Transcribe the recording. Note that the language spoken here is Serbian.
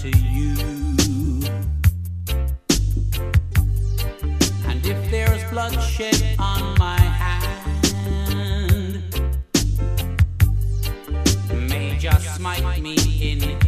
to you. And if there's bloodshed on my hand, may just smite me in